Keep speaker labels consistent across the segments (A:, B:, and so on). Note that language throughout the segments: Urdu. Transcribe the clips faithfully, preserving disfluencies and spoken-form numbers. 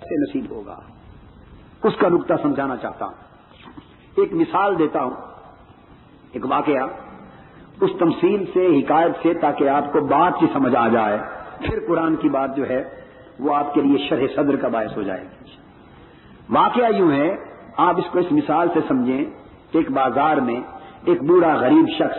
A: سے نصیب ہوگا، اس کا نقطہ سمجھانا چاہتا ہوں. ایک مثال دیتا ہوں، ایک واقعہ، اس تمثیل سے، حکایت سے، تاکہ آپ کو بات کی سمجھ آ جائے، پھر قرآن کی بات جو ہے وہ آپ کے لیے شرح صدر کا باعث ہو جائے گی. واقعہ یوں ہے، آپ اس کو اس مثال سے سمجھیں. ایک بازار میں ایک بوڑھا غریب شخص،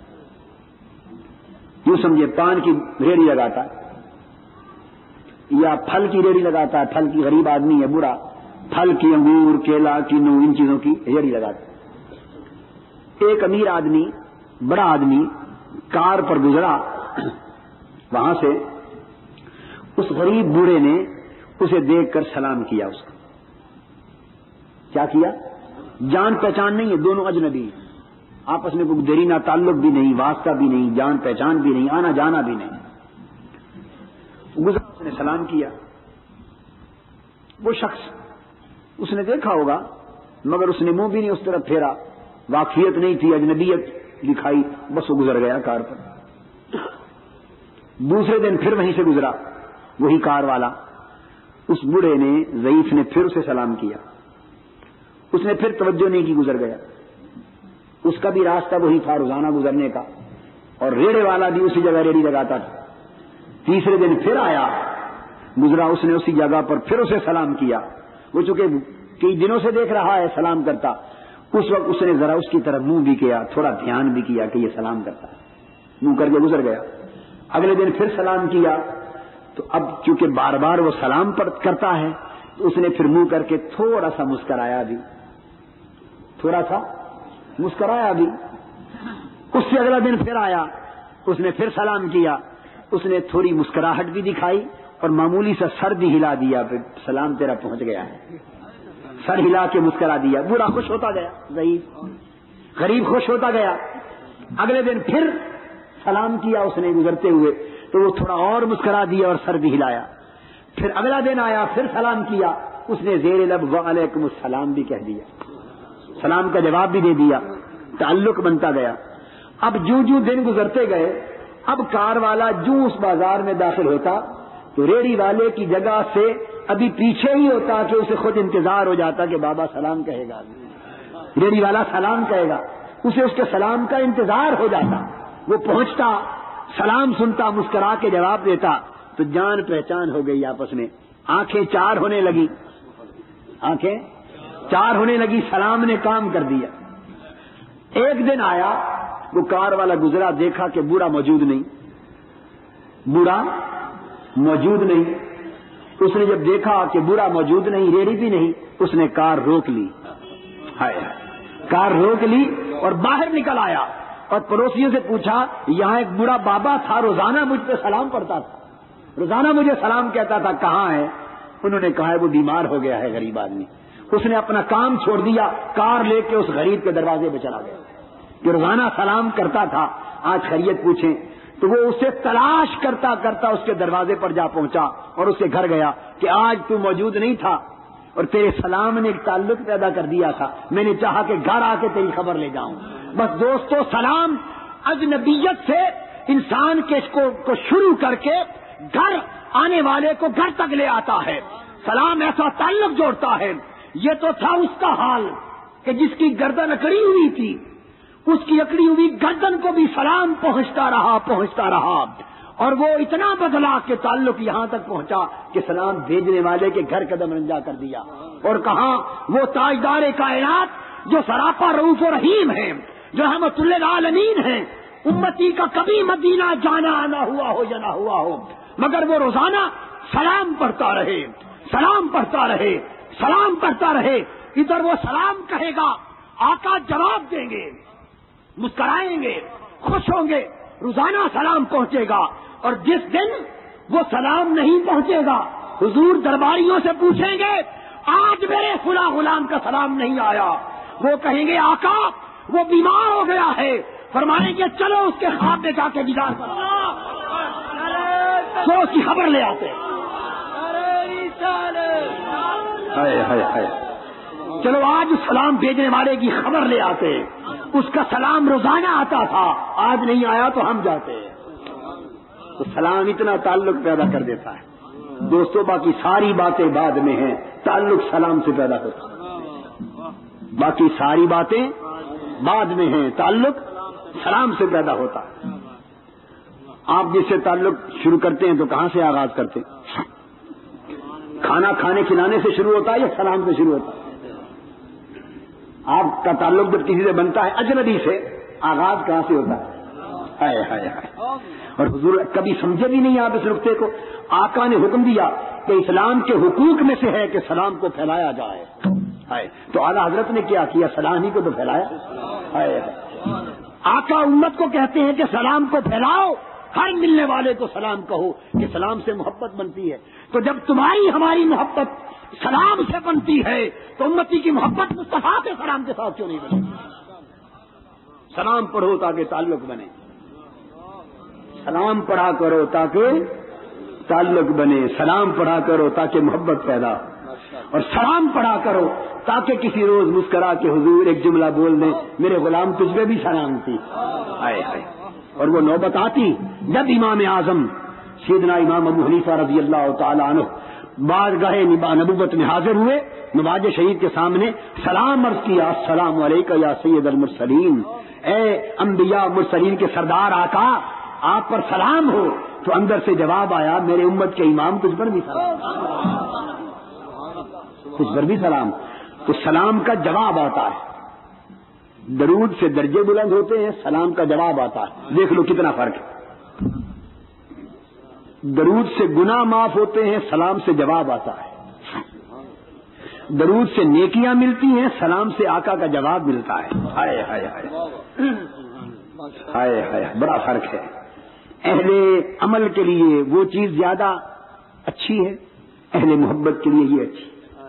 A: یوں سمجھے پان کی ریڑھی لگاتا ہے یا پھل کی ریڑھی لگاتا ہے. پھل کی، غریب آدمی ہے بوڑھا، پھل کی، انگور، کیلا، کینو، ان چیزوں کی ریڑھی لگاتا ہے. ایک امیر آدمی، بڑا آدمی کار پر گزرا، وہاں سے اس غریب بوڑھے نے اسے دیکھ کر سلام کیا. اس کو کیا کیا؟ جان پہچان نہیں ہے، دونوں اجنبی، آپس میں کوئی دیرینہ تعلق بھی نہیں، واسطہ بھی نہیں، جان پہچان بھی نہیں، آنا جانا بھی نہیں. گزرا، اس نے سلام کیا. وہ شخص، اس نے دیکھا ہوگا مگر اس نے منہ بھی نہیں اس طرف پھیرا، واقفیت نہیں تھی، اجنبیت دکھائی، بس وہ گزر گیا کار پر. دوسرے دن پھر وہیں سے گزرا وہی کار والا. اس بوڑھے نے، ضعیف نے، پھر اسے سلام کیا. اس نے پھر توجہ نہیں کی، گزر گیا. اس کا بھی راستہ وہی تھا روزانہ گزرنے کا، اور ریڑے والا بھی اسی جگہ ریڑھی لگاتا تھا. تیسرے دن پھر آیا، گزرا، اس نے اسی جگہ پر پھر اسے سلام کیا. وہ چونکہ کئی دنوں سے دیکھ رہا ہے سلام کرتا، اس وقت اس نے ذرا اس کی طرف منہ بھی کیا، تھوڑا دھیان بھی کیا کہ یہ سلام کرتا ہے، منہ کر کے گزر گیا. اگلے دن پھر سلام کیا، تو اب چونکہ بار بار وہ سلام پر کرتا ہے تو اس نے پھر منہ کر کے تھوڑا سا مسکرایا بھی، تھوڑا سا مسکرایا بھی. اس سے اگلا دن پھر آیا، اس نے پھر سلام کیا، اس نے تھوڑی مسکراہٹ بھی دکھائی اور معمولی سا سر بھی ہلا دیا، پھر سلام تیرا پہنچ گیا ہے، سر ہلا کے مسکرا دیا. بوڑھا خوش ہوتا گیا، ضعیف غریب خوش ہوتا گیا. اگلے دن پھر سلام کیا اس نے گزرتے ہوئے، تو وہ تھوڑا اور مسکرا دیا اور سر بھی ہلایا. پھر اگلا دن آیا، پھر سلام کیا، اس نے زیر لب وعلیکم السلام بھی کہہ دیا، سلام کا جواب بھی دے دیا. تعلق بنتا گیا. اب جو جو دن گزرتے گئے، اب کار والا جو اس بازار میں داخل ہوتا تو ریڑھی والے کی جگہ سے ابھی پیچھے ہی ہوتا کہ اسے خود انتظار ہو جاتا کہ بابا سلام کہے گا، ریڑھی والا سلام کہے گا، اسے اس کے سلام کا انتظار ہو جاتا. وہ پہنچتا، سلام سنتا، مسکرا کے جواب دیتا، تو جان پہچان ہو گئی آپس میں. آنکھیں چار ہونے لگی، آنکھیں چار ہونے لگی، سلام نے کام کر دیا. ایک دن آیا، وہ کار والا گزرا، دیکھا کہ بوڑھا موجود نہیں، بوڑھا موجود نہیں. اس نے جب دیکھا کہ بوڑھا موجود نہیں، ریڑھی بھی نہیں، اس نے کار روک لی. ہائے کار روک لی اور باہر نکل آیا اور پڑوسیوں سے پوچھا، یہاں ایک بوڑھا بابا تھا، روزانہ مجھ پہ سلام پڑھتا تھا، روزانہ مجھے سلام کہتا تھا، کہاں ہے؟ انہوں نے کہا ہے وہ بیمار ہو گیا ہے غریب آدمی. اس نے اپنا کام چھوڑ دیا، کار لے کے اس غریب کے دروازے پہ چلا گیا کہ روزانہ سلام کرتا تھا، آج خیریت پوچھیں. تو وہ اسے تلاش کرتا کرتا اس کے دروازے پر جا پہنچا اور اسے گھر گیا کہ آج تو موجود نہیں تھا اور تیرے سلام نے ایک تعلق پیدا کر دیا تھا، میں نے چاہا کہ گھر آ کے تیری خبر لے جاؤں. بس دوستو، سلام اجنبیت سے انسان کے کو, کو شروع کر کے گھر آنے والے کو گھر تک لے آتا ہے. سلام ایسا تعلق جوڑتا ہے. یہ تو تھا اس کا حال کہ جس کی گردن اکڑی ہوئی تھی، اس کی اکڑی ہوئی گردن کو بھی سلام پہنچتا رہا پہنچتا رہا اور وہ اتنا بدلا کہ تعلق یہاں تک پہنچا کہ سلام بھیجنے والے کے گھر قدم رنجا کر دیا. اور کہاں وہ تاجدار کائنات جو سراپا رؤوف و رحیم ہے، جو رحمت للعالمین ہیں، امتی کا کبھی مدینہ جانا آنا ہوا ہو یا نہ ہوا ہو مگر وہ روزانہ سلام پڑھتا رہے، سلام پڑھتا رہے، سلام پڑھتا رہے. ادھر وہ سلام کہے گا، آقا جواب دیں گے، مسکرائیں گے، خوش ہوں گے، روزانہ سلام پہنچے گا. اور جس دن وہ سلام نہیں پہنچے گا، حضور درباریوں سے پوچھیں گے، آج میرے فلاں غلام کا سلام نہیں آیا. وہ کہیں گے، آقا وہ بیمار ہو گیا ہے. فرمائیں گے، چلو اس کے خواب میں جا کے دیدار کرو، سو اس کی خبر لے آتے. ہائے ہائے ہائے، چلو آج اس سلام بھیجنے والے کی خبر لے آتے. اس کا سلام روزانہ آتا تھا، آج نہیں آیا تو ہم جاتے. تو سلام اتنا تعلق پیدا کر دیتا ہے. دوستوں باقی ساری باتیں بعد میں ہیں، تعلق سلام سے پیدا ہوتا ہے۔ باقی ساری باتیں بعد میں ہیں، تعلق سلام سے پیدا ہوتا ہے۔ آپ جس سے تعلق شروع کرتے ہیں تو کہاں سے آغاز کرتے ہیں؟ کھانا کھانے کھلانے سے شروع ہوتا ہے یا سلام سے شروع ہوتا ہے؟ آپ کا تعلق جب کسی سے بنتا ہے اجنبی سے، آغاز کہاں سے ہوتا ہے؟ ہائے ہائے ہائے۔ اور حضور کبھی سمجھے بھی نہیں آپ اس نقطے کو۔ آقا نے حکم دیا کہ اسلام کے حقوق میں سے ہے کہ سلام کو پھیلایا جائے، ہائے تو اعلیٰ حضرت نے کیا کیا؟ سلام ہی کو تو پھیلایا۔ ہائے آقا امت کو کہتے ہیں کہ سلام کو پھیلاؤ، ہر ملنے والے کو سلام کہو کہ سلام سے محبت بنتی ہے۔ تو جب تمہاری ہماری محبت سلام سے بنتی ہے تو امتی کی محبت مصطفیٰ کے سلام کے ساتھ کیوں نہیں بنے؟ سلام پڑھو تاکہ تعلق بنے، سلام پڑھا کرو تاکہ تعلق بنے، سلام پڑھا کرو تاکہ محبت پیدا ہو، اور سلام پڑھا کرو تاکہ کسی روز مسکرا کے حضور ایک جملہ بول دیں، میرے غلام تجھ پہ بھی سلام تھی۔ آئے آئے اور وہ نوبت آتی جب امام اعظم سیدنا امام ابو حنیفہ رضی اللہ تعالی عنہ بارگاہ نبوت میں حاضر ہوئے، نماز شریف کے سامنے سلام عرض کیا، السلام علیکہ یا سید المرسلین، اے انبیاء مرسلین کے سردار آقا آپ پر سلام ہو۔ تو اندر سے جواب آیا، میرے امت کے امام تجھ پر بھی سلام، تجھ پر بھی سلام۔ تو سلام کا جواب آتا ہے، درود سے درجے بلند ہوتے ہیں، سلام کا جواب آتا ہے۔ دیکھ لو کتنا فرق ہے۔ درود سے گناہ معاف ہوتے ہیں، سلام سے جواب آتا ہے۔ درود سے نیکیاں ملتی ہیں، سلام سے آقا کا جواب ملتا ہے۔ ہائے ہائے ہائے ہائے ہائے، بڑا فرق ہے۔ اہل عمل کے لیے وہ چیز زیادہ اچھی ہے، اہل محبت کے لیے یہ اچھی۔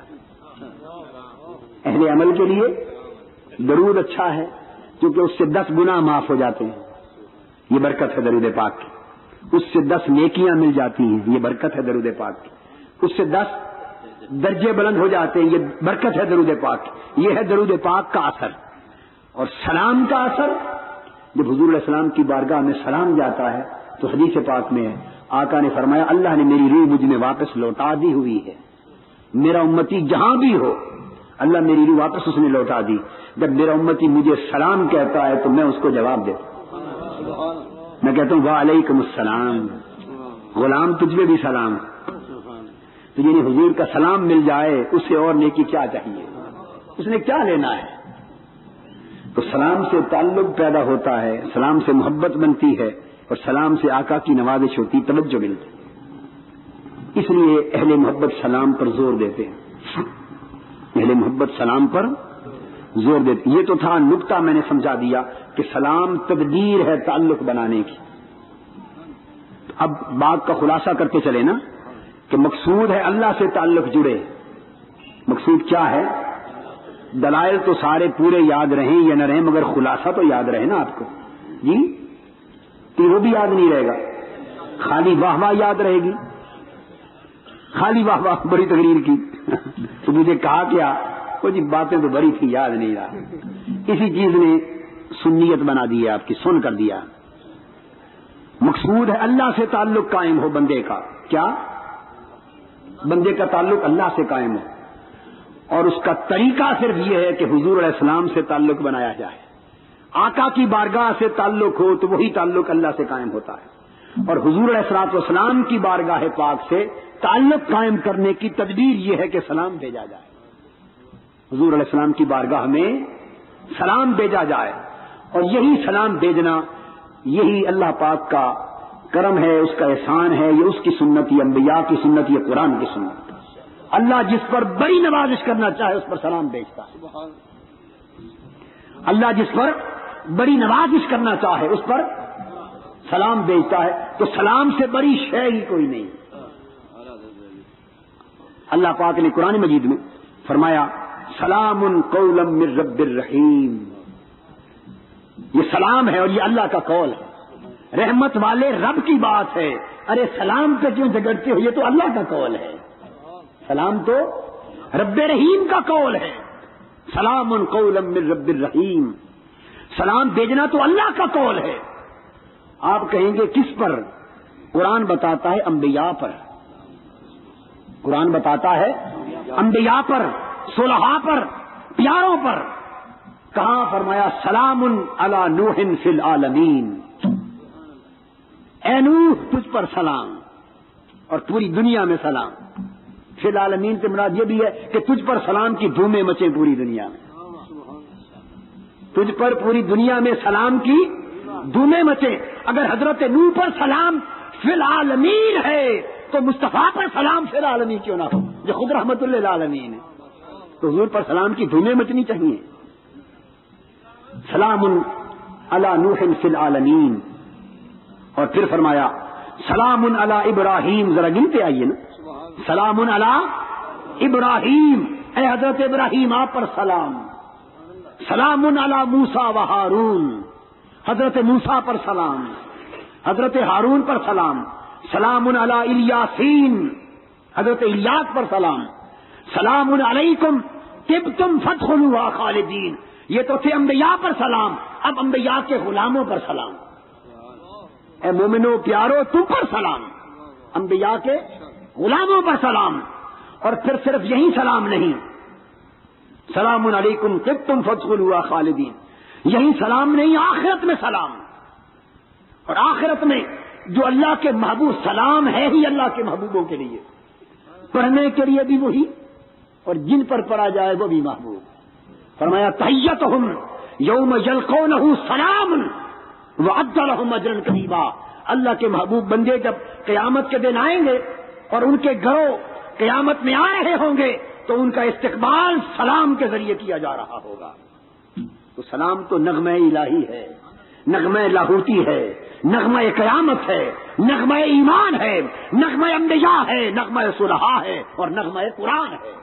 A: اہل عمل کے لیے درود اچھا ہے کیونکہ اس سے دس گناہ معاف ہو جاتے ہیں، یہ برکت ہے درود پاک کی۔ اس سے دس نیکیاں مل جاتی ہیں، یہ برکت ہے درود پاک کی۔ اس سے دس درجے بلند ہو جاتے ہیں، یہ برکت ہے درود پاک کی۔ یہ ہے درود پاک کا اثر۔ اور سلام کا اثر، جب حضور علیہ السلام کی بارگاہ میں سلام جاتا ہے تو حدیث پاک میں ہے، آقا نے فرمایا اللہ نے میری روح مجھ میں واپس لوٹا دی ہوئی ہے، میرا امتی جہاں بھی ہو اللہ میری روح واپس اس نے لوٹا دی۔ جب میرا امتی مجھے سلام کہتا ہے تو میں اس کو جواب دیتا ہوں، میں کہتا ہوں وعلیکم السلام، غلام تجھ میں بھی سلام۔ تو یعنی حضور کا سلام مل جائے اس سے اور نیکی کیا چاہیے، اس نے کیا لینا ہے؟ تو سلام سے تعلق پیدا ہوتا ہے، سلام سے محبت بنتی ہے، اور سلام سے آقا کی نوازش ہوتی، توجہ ملتی۔ اس لیے اہل محبت سلام پر زور دیتے ہیں، اہل محبت سلام پر زور دیتے۔ یہ تو تھا نکتہ، میں نے سمجھا دیا کہ سلام تدبیر ہے تعلق بنانے کی۔ اب بات کا خلاصہ کرتے چلے نا کہ مقصود ہے اللہ سے تعلق جڑے۔ مقصود کیا ہے؟ دلائل تو سارے پورے یاد رہیں یا نہ رہیں، مگر خلاصہ تو یاد رہے نا آپ کو جی، کہ وہ بھی یاد نہیں رہے گا، خالی واہ واہ یاد رہے گی، خالی واہ واہ بڑی تقریر کی تو مجھے کہا کیا وہ جی باتیں تو بڑی تھی یاد نہیں رہا۔ اسی چیز نے سنیت بنا دی ہے آپ کی، سن کر دیا۔ مقصود ہے اللہ سے تعلق قائم ہو بندے کا، کیا؟ بندے کا تعلق اللہ سے قائم ہو، اور اس کا طریقہ صرف یہ ہے کہ حضور علیہ السلام سے تعلق بنایا جائے۔ آقا کی بارگاہ سے تعلق ہو تو وہی تعلق اللہ سے قائم ہوتا ہے، اور حضور علیہ الصلوۃ والسلام کی بارگاہ پاک سے تعلق قائم کرنے کی تدبیر یہ ہے کہ سلام بھیجا جائے، حضور علیہ السلام کی بارگاہ میں سلام بھیجا جائے، اور یہی سلام بھیجنا یہی اللہ پاک کا کرم ہے، اس کا احسان ہے، یہ اس کی سنت، یہ انبیاء کی سنت، یہ قرآن کی سنت۔ اللہ جس پر بڑی نوازش کرنا چاہے اس پر سلام بھیجتا ہے، اللہ جس پر بڑی نوازش کرنا چاہے اس پر سلام بھیجتا ہے۔ تو سلام سے بڑی شے ہی کوئی نہیں۔ اللہ پاک نے قرآن مجید میں فرمایا سلام قولا من رب الرحیم، یہ سلام ہے اور یہ اللہ کا قول ہے، رحمت والے رب کی بات ہے۔ ارے سلام پہ کیوں جھگڑتے ہو، یہ تو اللہ کا قول ہے، سلام تو رب رحیم کا قول ہے۔ سلام قولا من رب الرحیم، سلام بھیجنا تو اللہ کا قول ہے۔ آپ کہیں گے کس پر؟ قرآن بتاتا ہے انبیاء پر، قرآن بتاتا ہے انبیاء پر، صلحاء پر، پیاروں پر. کہاں فرمایا سلام علی نوح فی العالمین، اے نوح تجھ پر سلام اور پوری دنیا میں سلام. فی العالمین سے مراد یہ بھی ہے کہ تجھ پر سلام کی دھومیں مچیں پوری دنیا میں، تجھ پر پوری دنیا میں سلام کی دھومیں مچیں. اگر حضرت نوح پر سلام فی العالمین ہے تو مصطفیٰ پر سلام فی العالمین کیوں نہ ہو جو خود رحمت للعالمین ہے؟ تو حضور پر سلام کی دھومیں مچنی چاہیے. سلام علی نوح فی العالمین. اور پھر فرمایا سلام علی ابراہیم، ذرا گنتے آئیے نا. سلام علی ابراہیم، اے حضرت ابراہیم آپ پر سلام. سلام علی موسیٰ و ہارون، حضرت موسیٰ پر سلام، حضرت ہارون پر سلام. سلام علی الیاسین، حضرت الیاس پر سلام. سلام علیکم طبتم فادخلوها خالدین. یہ تو تھے انبیاء پر سلام، اب انبیاء کے غلاموں پر سلام. اے مومنو پیارو تم پر سلام، انبیاء کے غلاموں پر سلام. اور پھر صرف یہی سلام نہیں، سلام علیکم طبتم فادخلوها خالدین، یہی سلام نہیں، آخرت میں سلام. اور آخرت میں جو اللہ کے محبوب، سلام ہے ہی اللہ کے محبوبوں کے لیے، پڑھنے کے لیے بھی وہی اور جن پر پڑھا جائے وہ بھی محبوب. فرمایا تحیتہم یوم یلقونہ سلام وعد لہم اجرا کریما. اللہ کے محبوب بندے جب قیامت کے دن آئیں گے اور ان کے گھروں قیامت میں آ رہے ہوں گے تو ان کا استقبال سلام کے ذریعے کیا جا رہا ہوگا. تو سلام تو نغمہ الہی ہے، نغمہ لاہوتی ہے، نغمہ قیامت ہے، نغمہ ایمان ہے، نغمہ انبیاء ہے، نغمہ صلحاء ہے اور نغمہ قرآن ہے.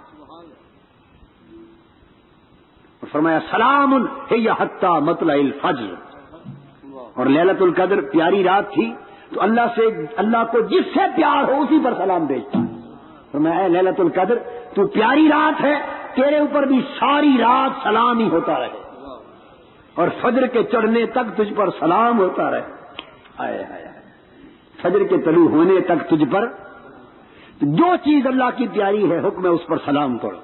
A: فرمایا سلام ہی حتی مطلع الفجر. اور لیلۃ القدر پیاری رات تھی تو اللہ سے، اللہ کو جس سے پیار ہو اسی پر سلام بھیجتا ہے. فرمایا اے لیلۃ القدر تو پیاری رات ہے، تیرے اوپر بھی ساری رات سلام ہی ہوتا رہے اور فجر کے چڑھنے تک تجھ پر سلام ہوتا رہے. آئے آئے فجر کے طلوع ہونے تک تجھ پر جو چیز اللہ کی پیاری ہے حکم ہے اس پر سلام پڑھو.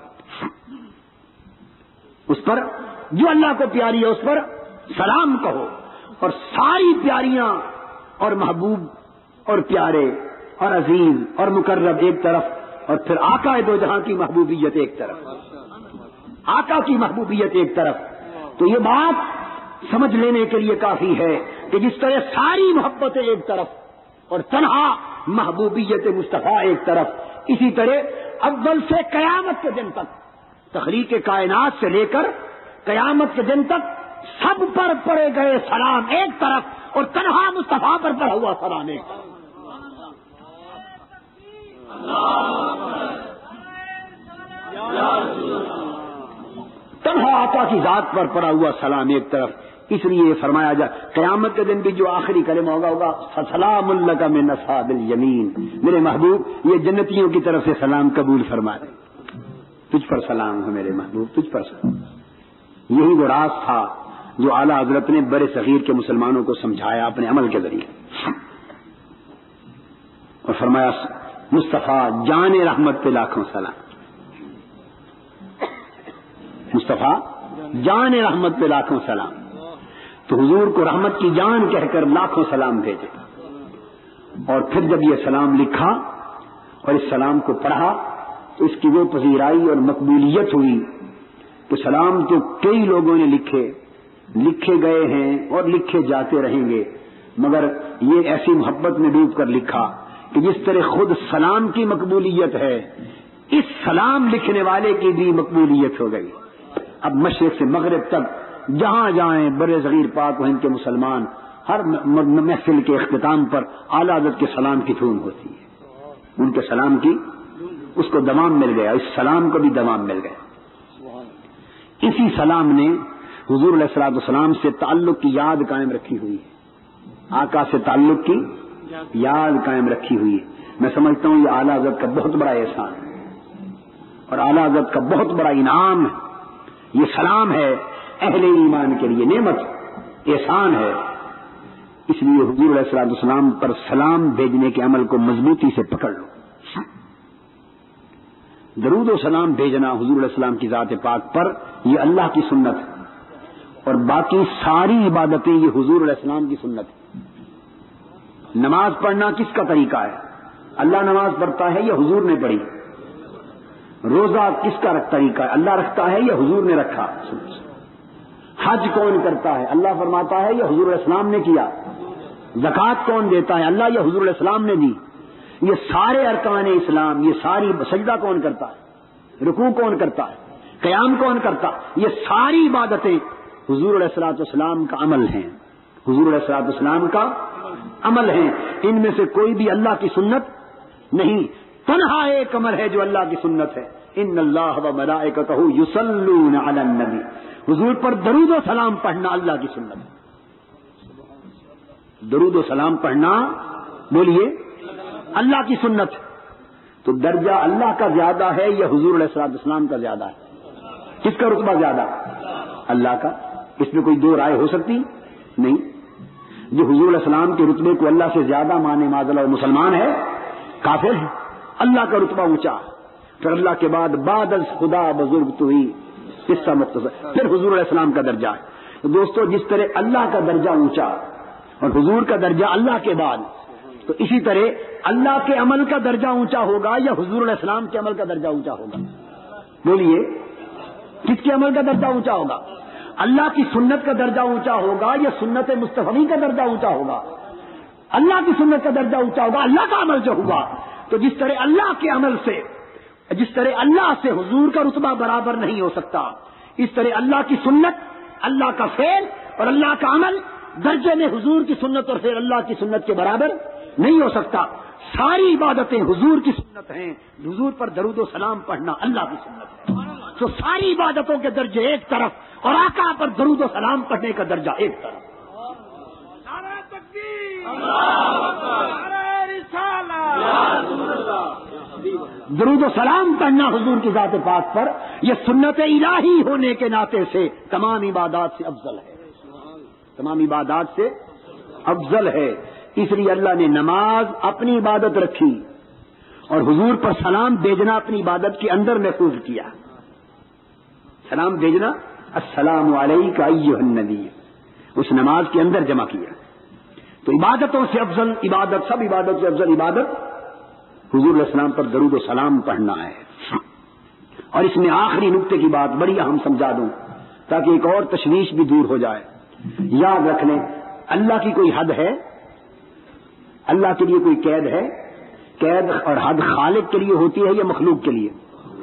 A: اس پر جو اللہ کو پیاری ہے اس پر سلام کہو. اور ساری پیاریاں اور محبوب اور پیارے اور عزیز اور مقرب ایک طرف اور پھر آقا دو جہاں کی محبوبیت ایک طرف، آقا کی محبوبیت ایک طرف. تو یہ بات سمجھ لینے کے لیے کافی ہے کہ جس طرح ساری محبتیں ایک طرف اور تنہا محبوبیت مصطفیٰ ایک طرف، اسی طرح اول سے قیامت کے دن تک، تخلیق کائنات سے لے کر قیامت کے دن تک سب پر پڑے گئے سلام ایک طرف اور تنہا مصطفیٰ پر پڑا ہوا سلام ایک طرف. تنہا آقا کی ذات پر پڑا ہوا سلام ایک طرف. اس لیے فرمایا جائے قیامت کے دن بھی جو آخری کلمہ ہوگا ہوگا سلام لک من اصحاب الیمین. میرے محبوب یہ جنتیوں کی طرف سے سلام قبول فرما دے. تجھ پر سلام ہو میرے محبوب، تجھ پر سلام. یہی وہ راز تھا جو اعلیٰ حضرت نے بڑے صغیر کے مسلمانوں کو سمجھایا اپنے عمل کے ذریعے. اور فرمایا مصطفیٰ جان رحمت پہ لاکھوں سلام. مصطفیٰ جان رحمت پہ لاکھوں سلام. تو حضور کو رحمت کی جان کہہ کر لاکھوں سلام بھیجے. اور پھر جب یہ سلام لکھا اور اس سلام کو پڑھا تو اس کی وہ پذیرائی اور مقبولیت ہوئی کہ سلام تو کئی لوگوں نے لکھے لکھے گئے ہیں اور لکھے جاتے رہیں گے، مگر یہ ایسی محبت میں ڈوب کر لکھا کہ جس طرح خود سلام کی مقبولیت ہے اس سلام لکھنے والے کی بھی مقبولیت ہو گئی. اب مشرق سے مغرب تک جہاں جائیں برے صغیر پاک و ہند کے مسلمان ہر محفل کے اختتام پر اعلیٰ حضرت کے سلام کی دھوم ہوتی ہے. ان کے سلام کی اس کو دوام مل گیا، اس سلام کو بھی دوام مل گیا. اسی سلام نے حضور علیہ الصلوۃ والسلام سے تعلق کی یاد قائم رکھی ہوئی ہے، آقا سے تعلق کی یاد قائم رکھی ہوئی ہے. میں سمجھتا ہوں یہ اعلیٰ حضرت کا بہت بڑا احسان ہے اور اعلیٰ حضرت کا بہت بڑا انعام ہے. یہ سلام ہے اہل ایمان کے لیے، نعمت احسان ہے. اس لیے حضور علیہ الصلوۃ والسلام پر سلام بھیجنے کے عمل کو مضبوطی سے پکڑ لو. درود و سلام بھیجنا حضور علیہ السلام کی ذات پاک پر، یہ اللہ کی سنت ہے، اور باقی ساری عبادتیں یہ حضور علیہ السلام کی سنت ہے۔ نماز پڑھنا کس کا طریقہ ہے؟ اللہ نماز پڑھتا ہے یا حضور نے پڑھی؟ روزہ کس کا طریقہ ہے؟ اللہ رکھتا ہے یا حضور نے رکھا؟ حج کون کرتا ہے؟ اللہ فرماتا ہے یا حضور علیہ السلام نے کیا؟ زکوٰۃ کون دیتا ہے؟ اللہ یا حضور علیہ السلام نے دی؟ یہ سارے ارکان اسلام، یہ ساری سجدہ کون کرتا ہے؟ رکوع کون کرتا ہے؟ قیام کون کرتا؟ یہ ساری عبادتیں حضور علیہ الصلوۃ والسلام کا عمل ہیں، حضور علیہ الصلوۃ والسلام کا عمل ہیں۔ ان میں سے کوئی بھی اللہ کی سنت نہیں، تنہا ایک عمل ہے جو اللہ کی سنت ہے، ان اللہ و ملائکتہ یصلون علی النبی، حضور پر درود و سلام پڑھنا اللہ کی سنت ہے۔ درود و سلام پڑھنا بولیے اللہ کی سنت ہے۔ تو درجہ اللہ کا زیادہ ہے یا حضور علیہ الصلوۃ والسلام کا زیادہ ہے؟ کس کا رتبہ زیادہ؟ اللہ کا۔ اس میں کوئی دو رائے ہو سکتی نہیں۔ جو حضور علیہ السلام کے رتبے کو اللہ سے زیادہ مانے معاذ اللہ مسلمان ہے، کافر ہے۔ اللہ کا رتبہ اونچا، پھر اللہ کے بعد بعد از خدا بزرگ تو ہی قصہ مختصر، پھر حضور علیہ السلام کا درجہ ہے۔ تو دوستو، جس طرح اللہ کا درجہ اونچا اور حضور کا درجہ اللہ کے بعد، تو اسی طرح اللہ کے عمل کا درجہ اونچا ہوگا یا حضور علیہ السلام کے عمل کا درجہ اونچا ہوگا؟ بولیے، کس کے عمل کا درجہ اونچا ہوگا؟ اللہ کی سنت کا درجہ اونچا ہوگا یا سنت مصطفی کا درجہ اونچا ہوگا؟ اللہ کی سنت کا درجہ اونچا ہوگا، اللہ کا عمل جو ہوا۔ تو جس طرح اللہ کے عمل سے، جس طرح اللہ سے حضور کا رتبہ برابر نہیں ہو سکتا، اس طرح اللہ کی سنت، اللہ کا فعل اور اللہ کا عمل درجے میں حضور کی سنت اور پھر اللہ کی سنت کے برابر نہیں ہو سکتا۔ ساری عبادتیں حضور کی سنت ہیں، حضور پر درود و سلام پڑھنا اللہ کی سنت ہے۔ تو ساری عبادتوں کے درجے ایک طرف اور آقا پر درود و سلام پڑھنے کا درجہ ایک طرف۔
B: نعرہ تکبیر، نعرہ رسالت۔
A: درود و سلام پڑھنا حضور کی ذات پاک پر، یہ سنت الہی ہونے کے ناطے سے تمام عبادات سے افضل ہے، تمام عبادات سے افضل ہے۔ اس لیے اللہ نے نماز اپنی عبادت رکھی اور حضور پر سلام بھیجنا اپنی عبادت کے اندر محفوظ کیا۔ سلام بھیجنا السلام علیک ایھا النبی، اس نماز کے اندر جمع کیا۔ تو عبادتوں سے افضل عبادت، سب عبادت سے افضل عبادت حضور علیہ السلام پر درود و سلام پڑھنا ہے۔ اور اس میں آخری نقطے کی بات بڑی اہم سمجھا دوں تاکہ ایک اور تشویش بھی دور ہو جائے۔ یاد رکھ لیں، اللہ کی کوئی حد ہے؟ اللہ کے لیے کوئی قید ہے؟ قید اور حد خالق کے لیے ہوتی ہے یا مخلوق کے لیے؟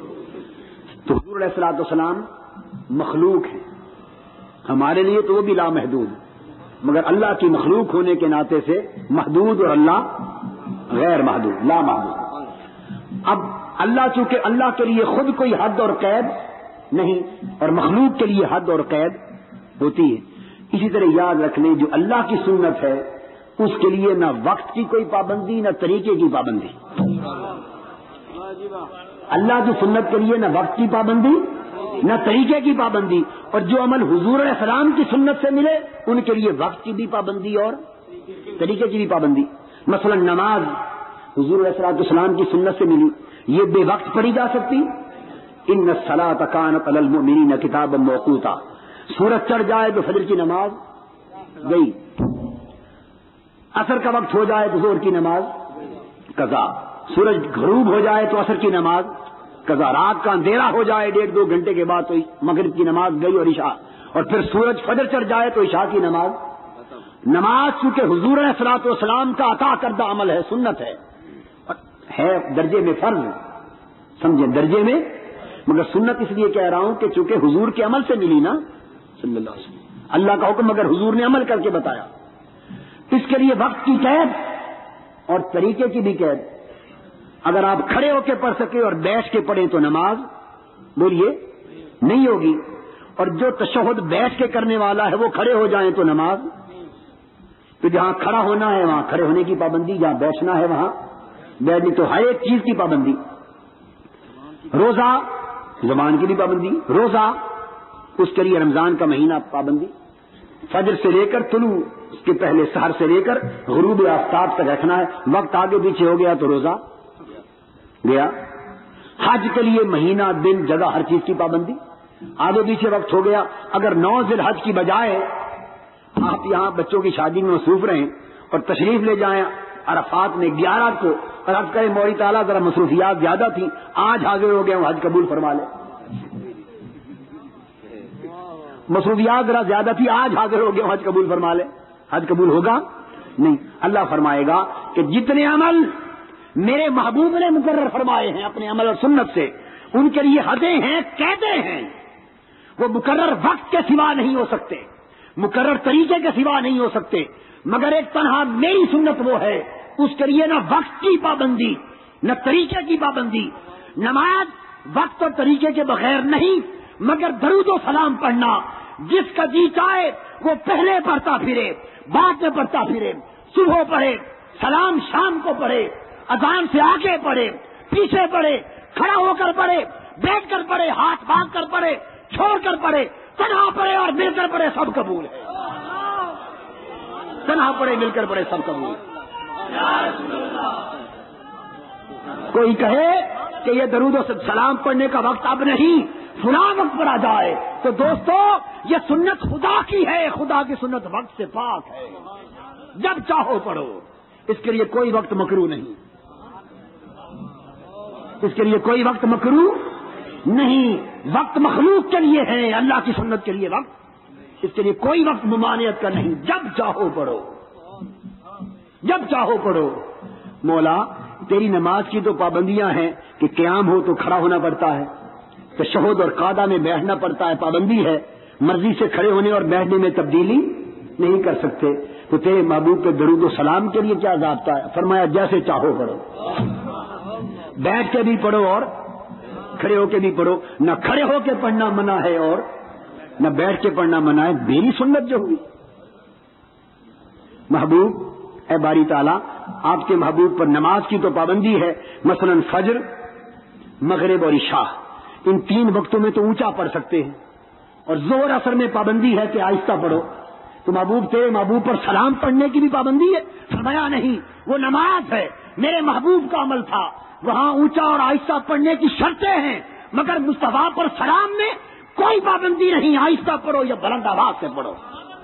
A: تو حضور علیہ الصلوۃ والسلام مخلوق ہیں، ہمارے لیے تو وہ بھی لامحدود، مگر اللہ کی مخلوق ہونے کے ناطے سے محدود اور اللہ غیر محدود، لامحدود۔ اب اللہ چونکہ اللہ کے لیے خود کوئی حد اور قید نہیں اور مخلوق کے لیے حد اور قید ہوتی ہے، اسی طرح یاد رکھ لیں جو اللہ کی سنت ہے اس کے لیے نہ وقت کی کوئی پابندی نہ طریقے کی پابندی۔ اللہ کی سنت کے لیے نہ وقت کی پابندی نہ طریقے کی پابندی، اور جو عمل حضور علیہ السلام کی سنت سے ملے ان کے لیے وقت کی بھی پابندی اور طریقے کی بھی پابندی۔ مثلا نماز حضور علیہ السلام کی سنت سے ملی، یہ بے وقت پڑھی جا سکتی؟ ان الصلاۃ کانت علی المؤمنین کتابا موقوتا، سورج چڑھ جائے تو فجر کی نماز گئی، عصر کا وقت ہو جائے تو ظہر کی نماز قضا، سورج غروب ہو جائے تو عصر کی نماز قضا، رات کا اندھیرا ہو جائے ڈیڑھ دو گھنٹے کے بعد تو مغرب کی نماز گئی اور عشاء، اور پھر سورج فجر چڑھ جائے تو عشاء کی نماز۔ نماز چونکہ حضور علیہ الصلوۃ والسلام کا عطا کردہ عمل ہے، سنت ہے، ہے درجے میں فرض، سمجھے درجے میں، مگر سنت اس لیے کہہ رہا ہوں کہ چونکہ حضور کے عمل سے ملی نا صلی اللہ علیہ وسلم، اللہ کا حکم مگر حضور نے عمل کر کے بتایا، اس کے لیے وقت کی قید اور طریقے کی بھی قید۔ اگر آپ کھڑے ہو کے پڑھ سکے اور بیٹھ کے پڑھیں تو نماز بولیے نہیں ہوگی، اور جو تشہد بیٹھ کے کرنے والا ہے وہ کھڑے ہو جائیں تو نماز۔ تو جہاں کھڑا ہونا ہے وہاں کھڑے ہونے کی پابندی، جہاں بیٹھنا ہے وہاں بیٹھنے، تو ہر ایک چیز کی پابندی۔ روزہ زبان کی بھی پابندی، روزہ اس کے لیے رمضان کا مہینہ پابندی، فجر سے لے کر طلوع اس کے پہلے سحر سے لے کر غروب آفتاب تک رکھنا ہے، وقت آگے پیچھے ہو گیا تو روزہ گیا۔ حج کے لیے مہینہ، دن، جگہ، ہر چیز کی پابندی. آگے پیچھے وقت ہو گیا. اگر نو ذی الحج کی بجائے آپ یہاں بچوں کی شادی میں مصروف رہیں اور تشریف لے جائیں عرفات میں گیارہ کو، اور اب کہیں موری تعالیٰ ذرا مصروفیات زیادہ تھیں، آج حاضر ہو گئے ہوں، حج قبول فرما لے. مصروفیات ذرا زیادہ تھی، آج حاضر ہو گئے ہوں، حج قبول فرما لے. حج قبول ہوگا نہیں. اللہ فرمائے گا کہ جتنے عمل میرے محبوب نے مقرر فرمائے ہیں اپنے عمل اور سنت سے، ان کے لیے حدیں ہیں، قیدیں ہیں. وہ مقرر وقت کے سوا نہیں ہو سکتے، مقرر طریقے کے سوا نہیں ہو سکتے، مگر ایک تنہا میری سنت وہ ہے، اس کے لیے نہ وقت کی پابندی نہ طریقے کی پابندی. نماز وقت اور طریقے کے بغیر نہیں، مگر درود و سلام پڑھنا. جس کا جی چاہے وہ پہلے پڑھتا پھرے، بعد میں پڑھتا پھرے، صبح پڑھے، سلام شام کو پڑھے، اذان سے آگے پڑھے، پیچھے پڑھے، کھڑا ہو کر پڑھے، بیٹھ کر پڑھے، ہاتھ باندھ کر پڑھے، چھوڑ کر پڑھے، تنہا پڑھے اور مل کر پڑھے، سب قبول ہے. تنہا پڑھے، مل کر پڑھے، سب قبول. کوئی کہے کہ یہ درود و سلام پڑھنے کا وقت اب نہیں، فلاں وقت پر آ جائے، تو دوستو یہ سنت خدا کی ہے. خدا کی سنت وقت سے پاک ہے، جب چاہو پڑھو. اس کے لیے کوئی وقت مکروہ نہیں، اس کے لیے کوئی وقت مکروہ نہیں. وقت مخلوق کے لیے ہے، اللہ کی سنت کے لیے وقت، اس کے لیے کوئی وقت ممانعت کا نہیں. جب چاہو پڑھو، جب چاہو پڑھو. مولا تیری نماز کی تو پابندیاں ہیں کہ قیام ہو تو کھڑا ہونا پڑتا ہے، تشہد اور قعدہ میں بیٹھنا پڑتا ہے، پابندی ہے. مرضی سے کھڑے ہونے اور بیٹھنے میں تبدیلی نہیں کر سکتے. تو تیرے محبوب پہ درود و سلام کے لیے کیا ضابطہ ہے؟ فرمایا جیسے چاہو پڑھو، بیٹھ کے بھی پڑھو اور کھڑے ہو کے بھی پڑھو. نہ کھڑے ہو کے پڑھنا منع ہے اور نہ بیٹھ کے پڑھنا منع ہے. میری سنت جو ہوئی. محبوب اے باری تعالیٰ، آپ کے محبوب پر نماز کی تو پابندی ہے، مثلا فجر، مغرب اور عشاء، ان تین وقتوں میں تو اونچا پڑھ سکتے ہیں، اور ظہر اثر میں پابندی ہے کہ آہستہ پڑھو. تو محبوب تیرے محبوب پر سلام پڑھنے کی بھی پابندی ہے؟ فرمایا نہیں، وہ نماز ہے، میرے محبوب کا عمل تھا، وہاں اونچا اور آہستہ پڑھنے کی شرطیں ہیں، مگر مصطفیٰ پر سلام میں کوئی پابندی نہیں، آہستہ پڑھو یا بلند آواز سے پڑھو.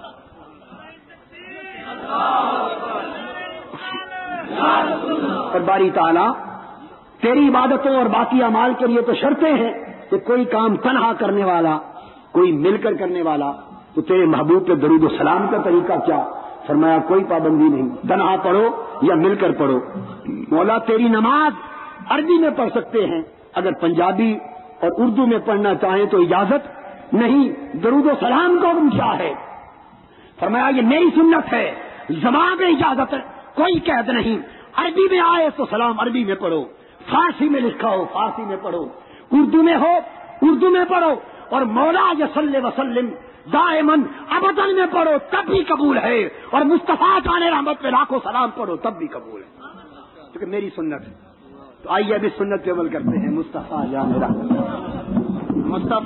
A: اور باری تعالیٰ تیری عبادتوں اور باقی اعمال کے لیے تو شرطیں ہیں کہ کوئی کام تنہا کرنے والا، کوئی مل کر کرنے والا. تو تیرے محبوب پہ درود و سلام کا طریقہ کیا؟ فرمایا کوئی پابندی نہیں، تنہا پڑھو یا مل کر پڑھو. مولا تیری نماز عربی میں پڑھ سکتے ہیں، اگر پنجابی اور اردو میں پڑھنا چاہیں تو اجازت نہیں. درود و سلام کا حکم کیا ہے؟ فرمایا یہ میری سنت ہے، زبان میں اجازت ہے، کوئی قید نہیں. عربی میں آئے تو سلام عربی میں پڑھو، فارسی میں لکھا ہو فارسی میں پڑھو، اردو میں ہو اردو میں پڑھو، اور مولا صلی وسلم دائماً ابداً میں پڑھو تب بھی قبول ہے، اور مصطفیٰ جان رحمت پہ لاکھوں سلام پڑھو تب بھی قبول ہے، کیونکہ میری سنت ہے. تو آئیے اب اس سنت پہ عمل کرتے ہیں. مصطفیٰ جان رحمت، مصطفیٰ